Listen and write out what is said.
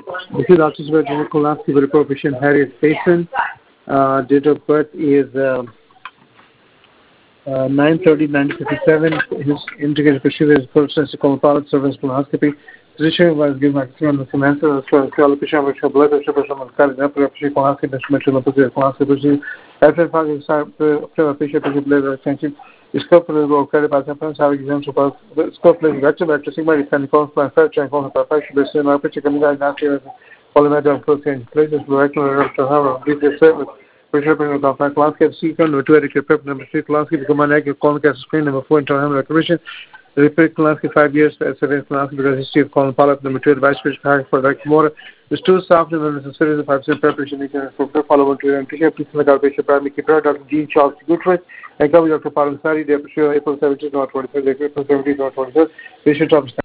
This is Dr. Subhash Kolansky, very proficient Harriet Payson. Date of birth is 9/30/1957. His integrated procedure is processed colon service colonoscopy. Physician was given maximum the semester as well as alopecia, which blood pressure, colonoscopy, colonoscopy, after finding alopecia, blood extension. Scope is located by the friends have exams about the scope is rectal sigma can cause by fact and cause perfection based on picture coming out nasty polymetric protein places rectal to have this service. Pressure of the landscape sequence, notorious prep number 3 landscape, the command egg, colon cancer screen number 4 internal reclamation. The repeat landscape 5 years, surveillance landscape because history of colon polyp number 2 advice for rectal motor. The stool soft and necessary 5% preparation for follow-up to and tissue. Please select our patient primary care Dr. Jean Charles Guthrie and cover Dr. Parasari, April 17, April 17, Patient